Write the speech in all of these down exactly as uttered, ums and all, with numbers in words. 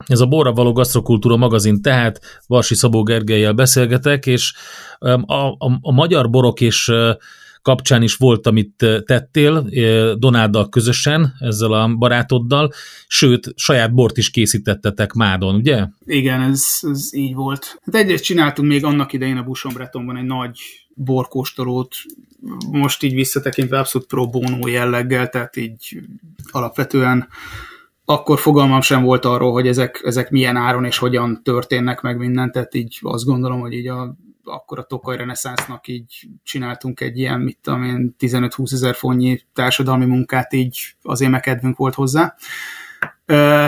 Ez a Borra való gasztrokultúra magazin, tehát Varsi Szabó Gergellyel beszélgetek, és a, a, a magyar borok és kapcsán is volt, amit tettél Donáddal közösen, ezzel a barátoddal, sőt, saját bort is készítettetek Mádon, ugye? Igen, ez, ez így volt. Hát egyrészt csináltunk még annak idején a Buson-Bretonban egy nagy borkóstolót, most így visszatekintve abszolút pro bono jelleggel, tehát így alapvetően akkor fogalmam sem volt arról, hogy ezek, ezek milyen áron és hogyan történnek meg minden, tehát így azt gondolom, hogy így a, akkor a Tokaj reneszánsznak így csináltunk egy ilyen, mit tudom én, tizenöt-húsz ezer fontnyi társadalmi munkát, így azért meg kedvünk volt hozzá. Ö,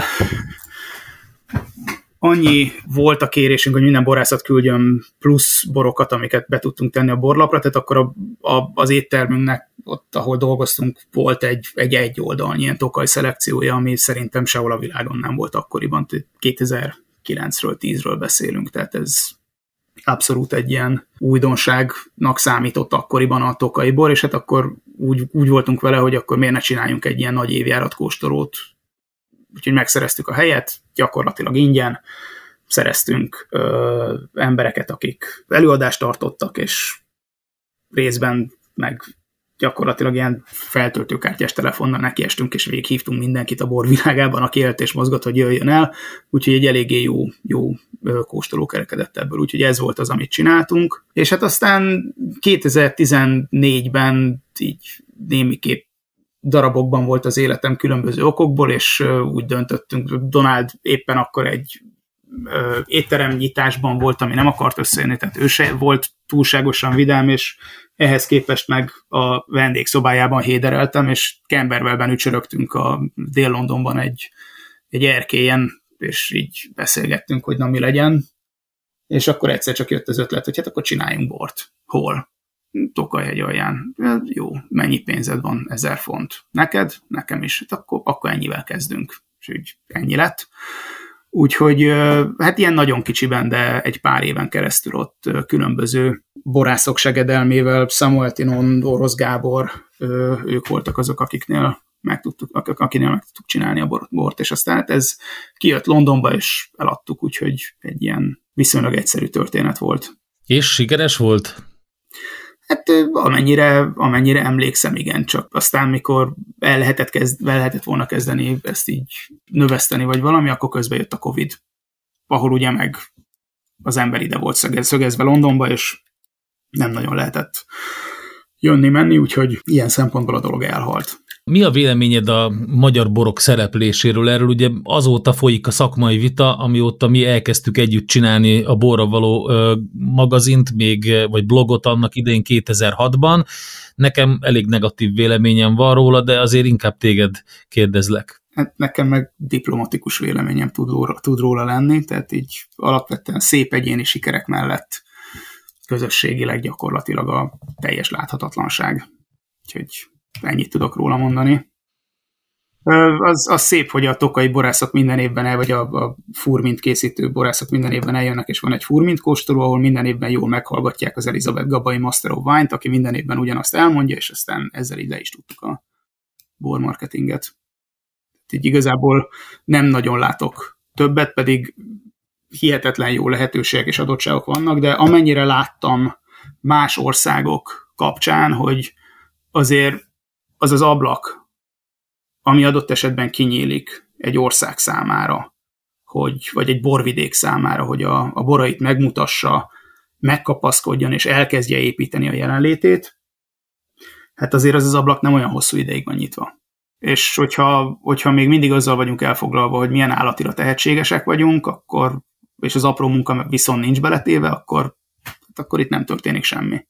annyi volt a kérésünk, hogy minden borászat küldjön plusz borokat, amiket be tudtunk tenni a borlapra, tehát akkor a, a, az éttermünknek, ott, ahol dolgoztunk, volt egy, egy egy oldalnyi ilyen Tokaj szelekciója, ami szerintem sehol a világon nem volt akkoriban, kétezer-kilencről, tízről beszélünk, tehát ez abszolút egy ilyen újdonságnak számított akkoriban a tokai bor, és hát akkor úgy, úgy voltunk vele, hogy akkor miért ne csináljunk egy ilyen nagy évjárat kóstolót. Úgyhogy megszereztük a helyet, gyakorlatilag ingyen, szereztünk ö, embereket, akik előadást tartottak, és részben meg gyakorlatilag ilyen feltöltőkártyás telefonnal nekiestünk, és végighívtunk mindenkit a borvilágában, aki élt és mozgat, hogy jöjjön el, úgyhogy egy eléggé jó, jó kóstoló kerekedett ebből, úgyhogy ez volt az, amit csináltunk. És hát aztán kétezer-tizennégyben így némiképp darabokban volt az életem különböző okokból, és úgy döntöttünk, Donald éppen akkor egy étteremnyitásban volt, ami nem akart összejönni, tehát ő se volt túlságosan vidám, és ehhez képest meg a vendégszobájában hédereltem, és Camberwellben ücsörögtünk a Dél-Londonban egy, egy erkélyen, és így beszélgettünk, hogy na mi legyen, és akkor egyszer csak jött az ötlet, hogy hát akkor csináljunk bort. Hol? Tokaj-hegy alján. Jó, mennyi pénzed van? Ezer font. Neked? Nekem is. Hát akkor, akkor ennyivel kezdünk. És úgy ennyi lett. Úgyhogy hát ilyen nagyon kicsiben, de egy pár éven keresztül ott különböző borászok segedelmével, Samuel Tinon, Orosz Gábor, ők voltak azok, akiknél meg tudtuk, akinél meg tudtuk csinálni a bort, és aztán hát ez kijött Londonba, és eladtuk, úgyhogy egy ilyen viszonylag egyszerű történet volt. És sikeres volt? Hát amennyire, amennyire emlékszem, igen, csak aztán mikor el lehetett, kezd, el lehetett volna kezdeni ezt így növeszteni, vagy valami, akkor közben jött a Covid, ahol ugye meg az ember ide volt szögezve Londonba, és nem nagyon lehetett jönni-menni, úgyhogy ilyen szempontból a dolog elhalt. Mi a véleményed a magyar borok szerepléséről? Erről ugye azóta folyik a szakmai vita, amióta mi elkezdtük együtt csinálni a Borra való ö, magazint, még, vagy blogot annak idején kétezer-hatban. Nekem elég negatív véleményem van róla, de azért inkább téged kérdezlek. Hát nekem meg diplomatikus véleményem tud róla, tud róla lenni, tehát így alapvetően szép egyéni sikerek mellett közösségileg gyakorlatilag a teljes láthatatlanság. Úgyhogy ennyit tudok róla mondani. Az, az szép, hogy a tokai borászok minden évben el, vagy a, a furmint készítő borászok minden évben eljönnek, és van egy furmint kóstoló, ahol minden évben jól meghallgatják az Elizabeth Gabai Master of Wine-t, aki minden évben ugyanazt elmondja, és aztán ezzel így le is tudtuk a bormarketinget. Így igazából nem nagyon látok többet, pedig hihetetlen jó lehetőségek és adottságok vannak, de amennyire láttam más országok kapcsán, hogy azért az az ablak, ami adott esetben kinyílik egy ország számára, hogy, vagy egy borvidék számára, hogy a, a borait megmutassa, megkapaszkodjon és elkezdje építeni a jelenlétét, hát azért az az ablak nem olyan hosszú ideig van nyitva. És hogyha, hogyha még mindig azzal vagyunk elfoglalva, hogy milyen állatira tehetségesek vagyunk, akkor, és az apró munka viszont nincs beletéve, akkor, akkor itt nem történik semmi.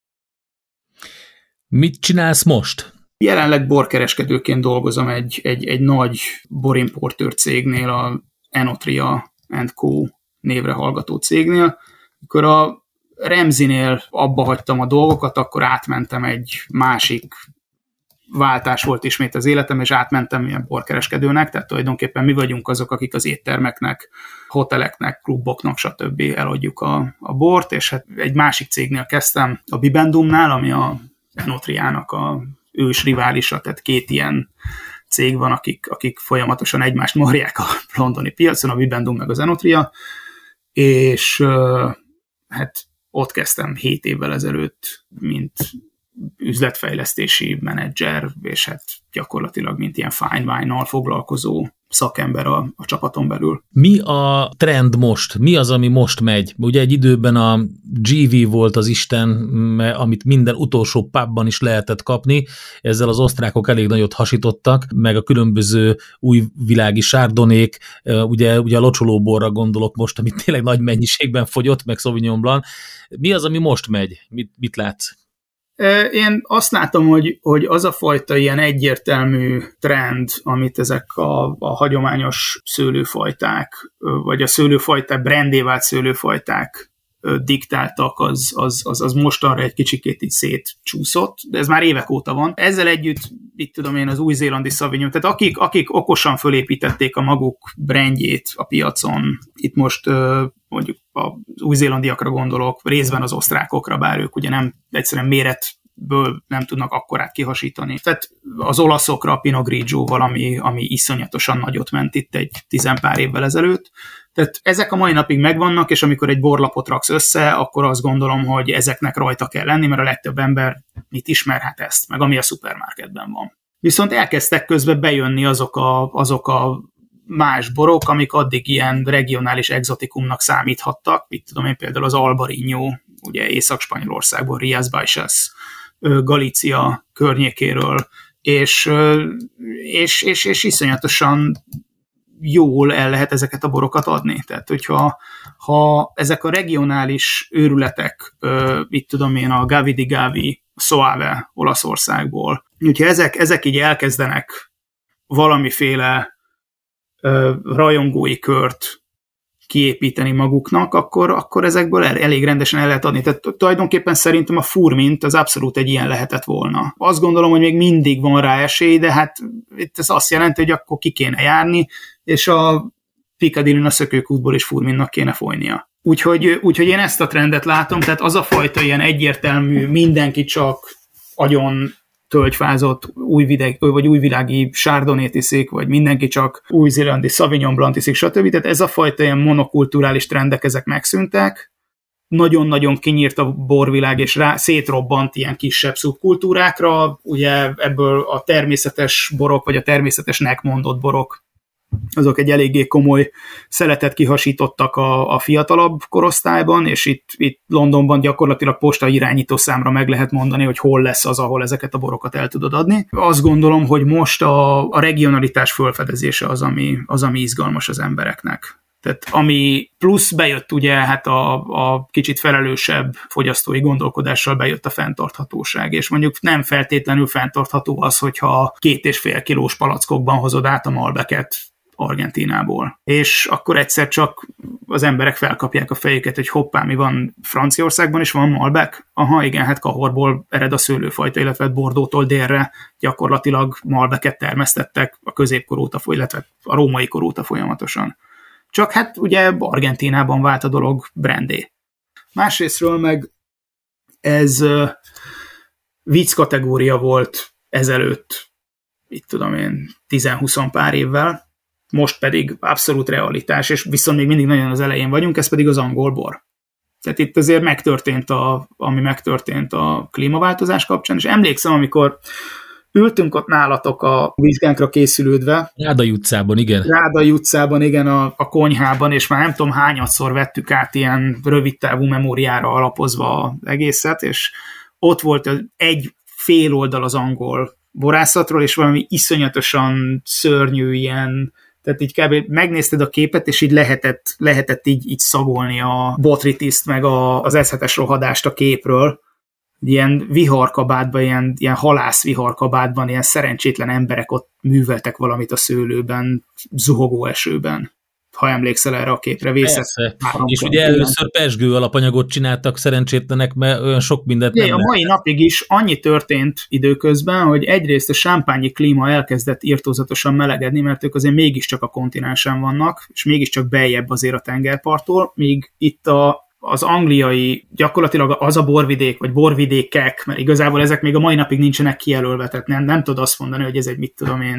Mit csinálsz most? Jelenleg borkereskedőként dolgozom egy, egy, egy nagy borimportőr cégnél, a Enotria and Co. névre hallgató cégnél. Amikor a Remzinél abba hagytam a dolgokat, akkor átmentem egy másik váltás volt ismét az életem, és átmentem ilyen borkereskedőnek, tehát tulajdonképpen mi vagyunk azok, akik az éttermeknek, hoteleknek, kluboknak, stb. Eladjuk a, a bort, és hát egy másik cégnél kezdtem, a Bibendumnál, ami a Enotriának a ős riválisa, tehát két ilyen cég van, akik, akik folyamatosan egymást marják a londoni piacon, a Bibendum meg az Enotria, és hát ott kezdtem hét évvel ezelőtt, mint üzletfejlesztési menedzser, és hát gyakorlatilag mint ilyen fine wine-nal foglalkozó szakember a, a csapaton belül. Mi a trend most? Mi az, ami most megy? Ugye egy időben a gé vé volt az Isten, amit minden utolsó pubban is lehetett kapni, ezzel az osztrákok elég nagyot hasítottak, meg a különböző újvilági sárdonék, ugye, ugye a locsolóborra gondolok most, amit tényleg nagy mennyiségben fogyott, meg Sauvignon Blanc. Mi az, ami most megy? Mit, mit látsz? Én azt látom, hogy, hogy az a fajta ilyen egyértelmű trend, amit ezek a, a hagyományos szőlőfajták, vagy a szőlőfajták, brandé vált szőlőfajták diktáltak, az, az, az, az mostanra egy kicsikét így szétcsúszott, de ez már évek óta van. Ezzel együtt, itt tudom én, az új-zélandi Sauvignon, tehát akik, akik okosan fölépítették a maguk brandjét a piacon, itt most mondjuk az új-zélandiakra gondolok, részben az osztrákokra, bár ők ugye nem egyszerűen méretből nem tudnak akkorát kihasítani. Tehát az olaszokra a Pinot Grigio-val, ami, ami iszonyatosan nagyot ment itt egy tizenpár évvel ezelőtt. Tehát ezek a mai napig megvannak, és amikor egy borlapot raksz össze, akkor azt gondolom, hogy ezeknek rajta kell lenni, mert a legtöbb ember mit ismer, hát ezt, meg ami a szupermarketben van. Viszont elkezdtek közben bejönni azok a, azok a más borok, amik addig ilyen regionális exotikumnak számíthattak, itt tudom én például az Albarino, ugye Észak-Spanyolországból, Rías Baixas, Galícia környékéről, és, és, és, és iszonyatosan jól el lehet ezeket a borokat adni. Tehát, hogyha ha ezek a regionális őrületek, itt tudom én, a Gavi di Gavi, a Soave Olaszországból, hogyha ezek, ezek így elkezdenek valamiféle rajongói kört kiépíteni maguknak, akkor, akkor ezekből el, elég rendesen el lehet adni. Tehát tulajdonképpen szerintem a Furmint az abszolút egy ilyen lehetett volna. Azt gondolom, hogy még mindig van rá esély, de hát itt ez azt jelenti, hogy akkor ki kéne járni, és a Piccadillyn a szökőkútból is Furminnak kéne folynia. Úgyhogy, úgyhogy én ezt a trendet látom, tehát az a fajta ilyen egyértelmű, mindenki csak agyon tölgyfázott újvideg, vagy újvilági sárdonét iszik, vagy mindenki csak új-zélandi Sauvignon Blanc iszik, stb. Tehát ez a fajta ilyen monokulturális trendek, ezek megszűntek. Nagyon-nagyon kinyírt a borvilág, és rá, szétrobbant ilyen kisebb szubkultúrákra. Ugye ebből a természetes borok, vagy a természetesnek mondott borok, azok egy eléggé komoly szeletet kihasítottak a, a fiatalabb korosztályban, és itt, itt Londonban gyakorlatilag posta irányító számra meg lehet mondani, hogy hol lesz az, ahol ezeket a borokat el tudod adni. Azt gondolom, hogy most a, a regionalitás fölfedezése az ami, az, ami izgalmas az embereknek. Tehát ami plusz bejött ugye, hát a, a kicsit felelősebb fogyasztói gondolkodással bejött a fenntarthatóság, és mondjuk nem feltétlenül fenntartható az, hogyha két és fél kilós palackokban hozod át a Malbeket Argentínából. És akkor egyszer csak az emberek felkapják a fejüket, hogy hoppá, mi van Franciaországban is van Malbec? Aha, igen, hát Cahorból ered a szőlőfajta, illetve Bordeaux-tól délre gyakorlatilag Malbecet termesztettek a középkor óta, illetve a római kor óta folyamatosan. Csak hát ugye Argentínában vált a dolog brandé. Másrésztről meg ez uh, vicc kategória volt ezelőtt, itt tudom én, tíz-húsz pár évvel, most pedig abszolút realitás, és viszont még mindig nagyon az elején vagyunk, ez pedig az angol bor. Tehát itt azért megtörtént, a, ami megtörtént a klímaváltozás kapcsán, és emlékszem, amikor ültünk ott nálatok a vizsgánkra készülődve. Rádai utcában, igen. Rádai utcában, igen, a, a konyhában, és már nem tudom hányadszor vettük át ilyen rövidtávú memóriára alapozva az egészet, és ott volt egy fél oldal az angol borászatról, és valami iszonyatosan szörnyű ilyen, tehát így kb. Megnézted a képet, és így lehetett, lehetett így, így szagolni a botritiszt, meg a, az eszetes rohadást a képről. Ilyen viharkabátban, ilyen, ilyen halász viharkabátban, ilyen szerencsétlen emberek ott műveltek valamit a szőlőben, zuhogó esőben. Ha emlékszel erre a képre, vészett. És ugye először pezsgő alapanyagot csináltak szerencsétlenek, mert olyan sok mindent nem. A mai lehet. Napig is annyi történt időközben, hogy egyrészt a sámpányi klíma elkezdett irtózatosan melegedni, mert ők azért mégiscsak a kontinensen vannak, és mégiscsak beljebb azért a tengerparttól, míg itt a az angliai, gyakorlatilag az a borvidék, vagy borvidékek, mert igazából ezek még a mai napig nincsenek kijelölve, tehát nem, nem tudod azt mondani, hogy ez egy, mit tudom én,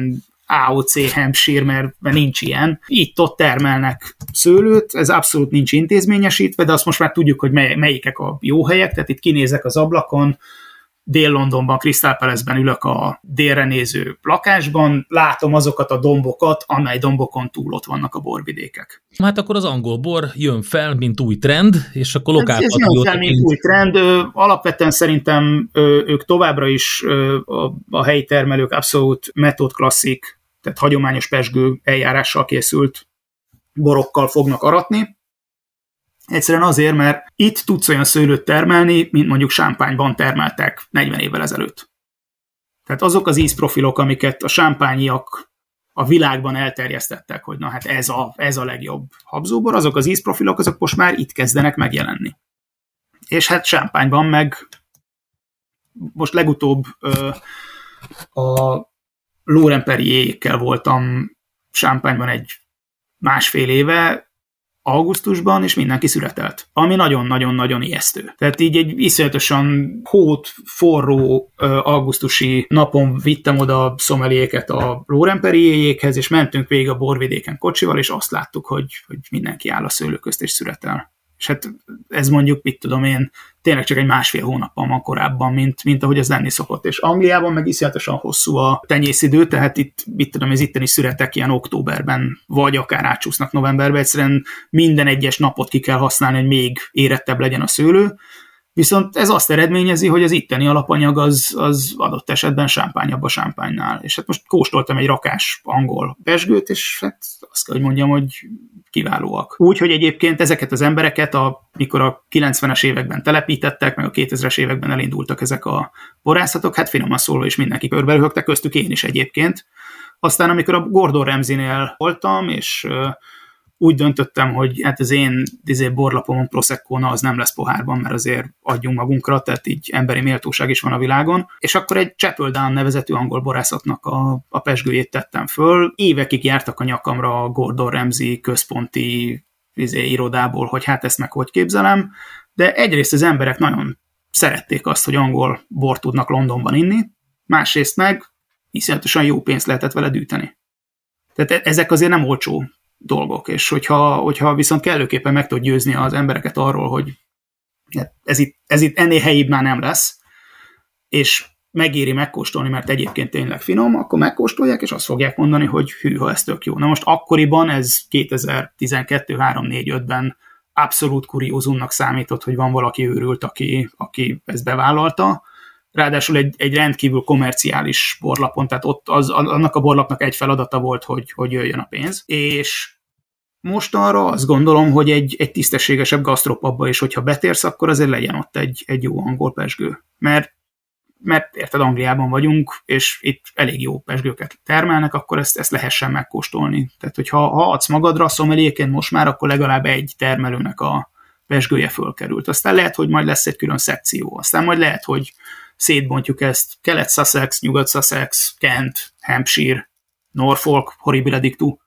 á o cé Hampshire, mert, mert nincs ilyen. Itt-ott termelnek szőlőt, ez abszolút nincs intézményesítve, de azt most már tudjuk, hogy mely, melyikek a jó helyek, tehát itt kinézek az ablakon, Dél-Londonban, Crystal Palace-ben ülök a délre néző lakásban, látom azokat a dombokat, amely dombokon túl ott vannak a borvidékek. Hát akkor az angol bor jön fel, mint új trend, és akkor lokál... Ez jön fel, mint új trend. Alapvetően szerintem ők továbbra is a helyi termelők abszolút metód klasszik, tehát hagyományos pezsgő eljárással készült borokkal fognak aratni. Egyszerűen azért, mert itt tudsz olyan szőlőt termelni, mint mondjuk Champagne-ban termeltek negyven évvel ezelőtt. Tehát azok az ízprofilok, amiket a champagne-iak a világban elterjesztettek, hogy na hát ez a, ez a legjobb habzóbor, azok az ízprofilok, azok most már itt kezdenek megjelenni. És hát Champagne-ban meg most legutóbb ö, a Laurent Perrier-ékkel voltam Champagne-ban egy másfél éve, augusztusban, és mindenki szüretelt. Ami nagyon-nagyon-nagyon ijesztő. Tehát így egy iszonyatosan hót, forró augusztusi napon vittem oda szomeliéket a Laurent Perrier-jékhez, és mentünk végig a borvidéken kocsival, és azt láttuk, hogy, hogy mindenki áll a szőlő közt és szüretel. És hát ez mondjuk, mit tudom én, tényleg csak egy másfél hónappal van korábban, mint, mint ahogy ez lenni szokott. És Angliában meg iszonyatosan hosszú a tenyészidő, tehát itt, mit tudom, az itteni szüretek ilyen októberben, vagy akár átsúsznak novemberben, egyszerűen minden egyes napot ki kell használni, hogy még érettebb legyen a szőlő. Viszont ez azt eredményezi, hogy az itteni alapanyag az, az adott esetben sámpányabb a sámpánynál. És hát most kóstoltam egy rakás angol pezsgőt, és hát azt kell, hogy mondjam, hogy kiválóak. Úgy, hogy egyébként ezeket az embereket, a, mikor a kilencvenes években telepítettek, meg a kétezres években elindultak ezek a borászatok, hát finoman szólva is mindenki körberöhögtek, köztük én is egyébként. Aztán amikor a Gordon Ramsaynél voltam, és úgy döntöttem, hogy hát az én izé, borlapomon Prosecco-na az nem lesz pohárban, mert azért adjunk magunkra, tehát így emberi méltóság is van a világon. És akkor egy Chapel Down nevezetű angol borászatnak a, a pezsgőjét tettem föl. Évekig jártak a nyakamra a Gordon Ramsay központi izé, irodából, hogy hát ezt meg hogy képzelem, de egyrészt az emberek nagyon szerették azt, hogy angol bort tudnak Londonban inni, másrészt meg iszonyatosan jó pénzt lehetett vele dűteni. Tehát ezek azért nem olcsó dolgok, és hogyha, hogyha viszont kellőképpen meg tud győzni az embereket arról, hogy ez itt, ez itt ennél helyibb már nem lesz, és megéri megkóstolni, mert egyébként tényleg finom, akkor megkóstolják, és azt fogják mondani, hogy hűha, ez tök jó. Na most akkoriban, ez kétezer-tizenkettő három négy ötben abszolút kuriózumnak számított, hogy van valaki őrült, aki, aki ezt bevállalta. Ráadásul egy, egy rendkívül komerciális borlapon, tehát ott az, annak a borlapnak egy feladata volt, hogy, hogy jöjjön a pénz. És most arra azt gondolom, hogy egy, egy tisztességesebb gasztropabba is, hogyha betérsz, akkor azért legyen ott egy, egy jó angol pezsgő. Mert, mert érted, Angliában vagyunk, és itt elég jó pezsgőket termelnek, akkor ezt, ezt lehessen megkóstolni. Tehát, hogyha ha adsz magadra szomeliéként most már, akkor legalább egy termelőnek a pezsgője fölkerült. Aztán lehet, hogy majd lesz egy külön szekció. Aztán majd lehet, hogy szétbontjuk ezt Kelet-Sussex, Nyugat-Sussex, Kent, Hampshire, Norfolk, horribile dictu.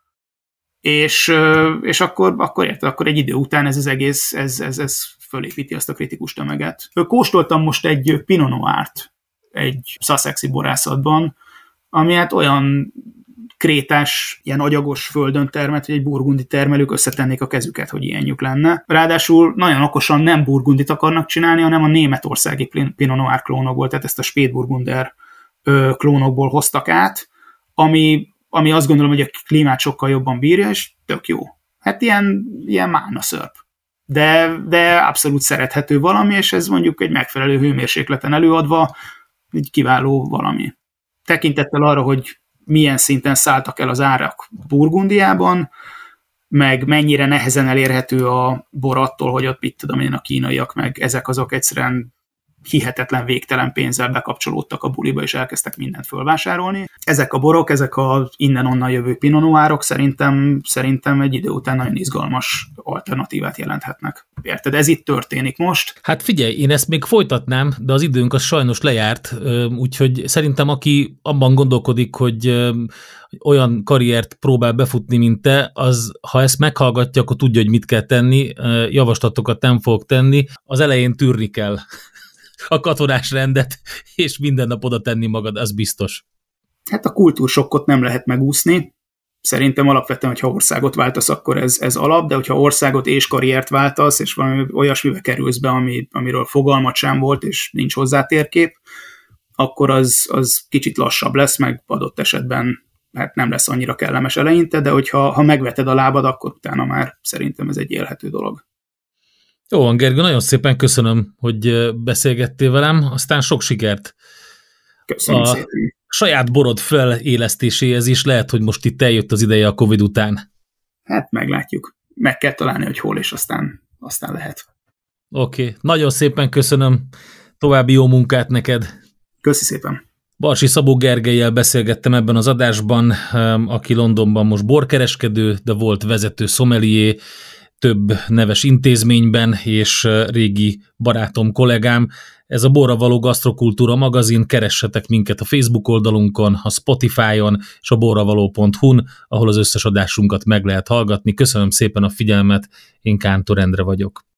És, és akkor, akkor érted, akkor egy idő után ez az egész, ez, ez, ez fölépíti azt a kritikus tömeget. Kóstoltam most egy Pinot Noirt egy sussexi borászatban, ami hát olyan krétás, ilyen agyagos földön termelt, hogy egy burgundi termelők összetennék a kezüket, hogy ilyenjük lenne. Ráadásul nagyon okosan nem burgundit akarnak csinálni, hanem a németországi Pinot Noir klónokból, tehát ezt a Spätburgunder klónokból hoztak át, ami, ami azt gondolom, hogy a klímát sokkal jobban bírja, és tök jó. Hát ilyen, ilyen mána szörp. De, de abszolút szerethető valami, és ez mondjuk egy megfelelő hőmérsékleten előadva egy kiváló valami. Tekintettel arra, hogy milyen szinten szálltak el az árak Burgundiában, meg mennyire nehezen elérhető a bor attól, hogy ott mit tudom én, a kínaiak, meg ezek azok egyszerűen hihetetlen végtelen pénzzel bekapcsolódtak a buliba, és elkezdtek mindent fölvásárolni. Ezek a borok, ezek a innen-onnan jövő Pinot Noirok szerintem, szerintem egy idő után nagyon izgalmas alternatívát jelenthetnek. Érted? Ez itt történik most. Hát figyelj, én ezt még folytatnám, de az időnk az sajnos lejárt, úgyhogy szerintem aki abban gondolkodik, hogy olyan karriert próbál befutni, mint te, az, ha ezt meghallgatja, akkor tudja, hogy mit kell tenni, javaslatokat nem fog tenni, az elején tűrni kell a katonás rendet, és minden nap oda tenni magad, az biztos. Hát a kultúrsokkot nem lehet megúszni. Szerintem alapvetően, hogyha országot váltasz, akkor ez, ez alap, de hogyha országot és karriert váltasz, és valami olyasmibe kerülsz be, ami, amiről fogalmat sem volt, és nincs hozzá térkép, akkor az, az kicsit lassabb lesz, meg adott esetben hát nem lesz annyira kellemes eleinte, de hogyha ha megveted a lábad, akkor utána már szerintem ez egy élhető dolog. Jó van, Gergő, nagyon szépen köszönöm, hogy beszélgettél velem, aztán sok sikert. Köszönöm a szépen. Saját borod felélesztéséhez is, lehet, hogy most itt eljött az ideje a Covid után. Hát meglátjuk. Meg kell találni, hogy hol, és aztán, aztán lehet. Oké, okay. Nagyon szépen köszönöm, további jó munkát neked. Köszi szépen. Balsi Szabó Gergellyel beszélgettem ebben az adásban, aki Londonban most borkereskedő, de volt vezető sommelier több neves intézményben, és régi barátom, kollégám. Ez a Borra való Gasztrokultúra magazin, keressetek minket a Facebook oldalunkon, a Spotify-on és a borravaló pont hu-n, ahol az összes adásunkat meg lehet hallgatni. Köszönöm szépen a figyelmet, én Kántor Endre vagyok.